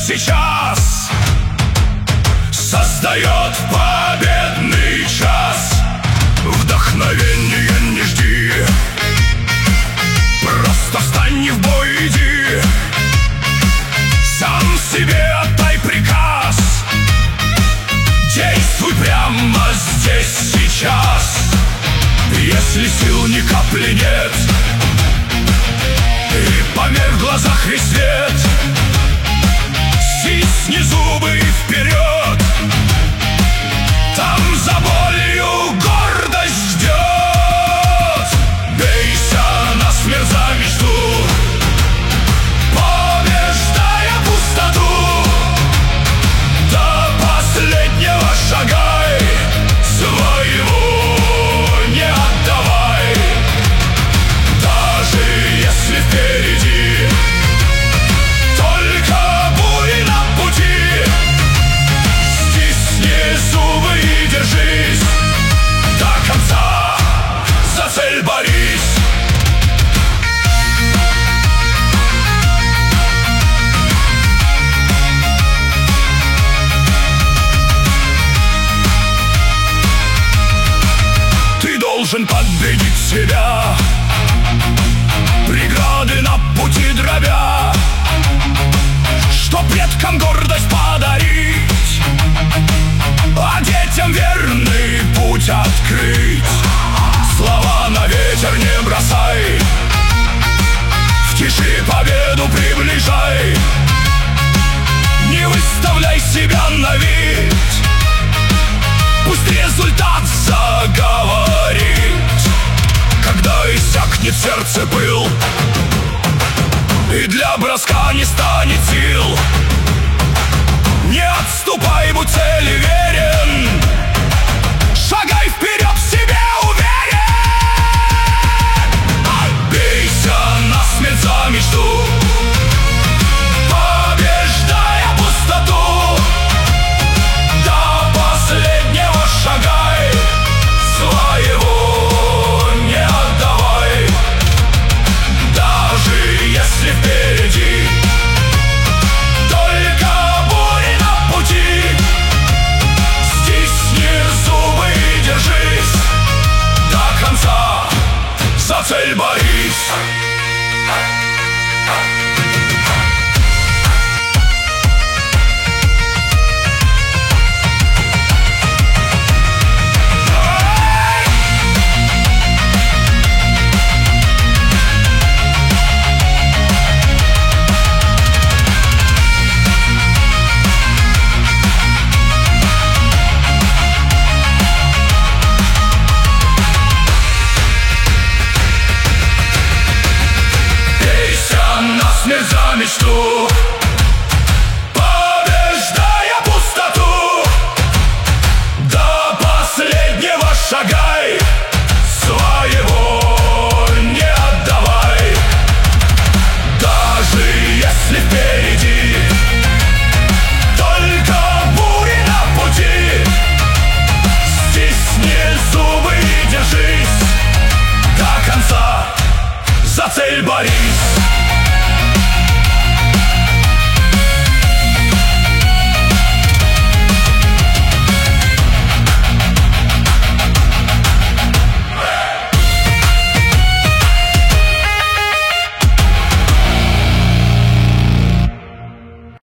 сейчас создает победный час. Вдохновения не жди, просто встань и в бой иди. Сам себе отдай приказ, действуй прямо здесь, сейчас. Если сил ни капли нет и померк в глазах весь свет, стисни зубы и вперед. Там за болью гордость ждет. Бейся насмерть за мечту, побеждая пустоту. До последнего шагай, своего не отдавай. Даже если впереди только бури на пути, стисни зубы и держись. До конца за цель борись. Ты должен победить себя, преграды на пути дробя, что предкам гордость подарить, а детям верный путь открыть. Слова на ветер не бросай, в тиши победу приближай. Не выставляй себя на вид, пусть результат заговорит. Когда иссякнет в сердце пыл и для броска не станет сил, не отступай, будь целью.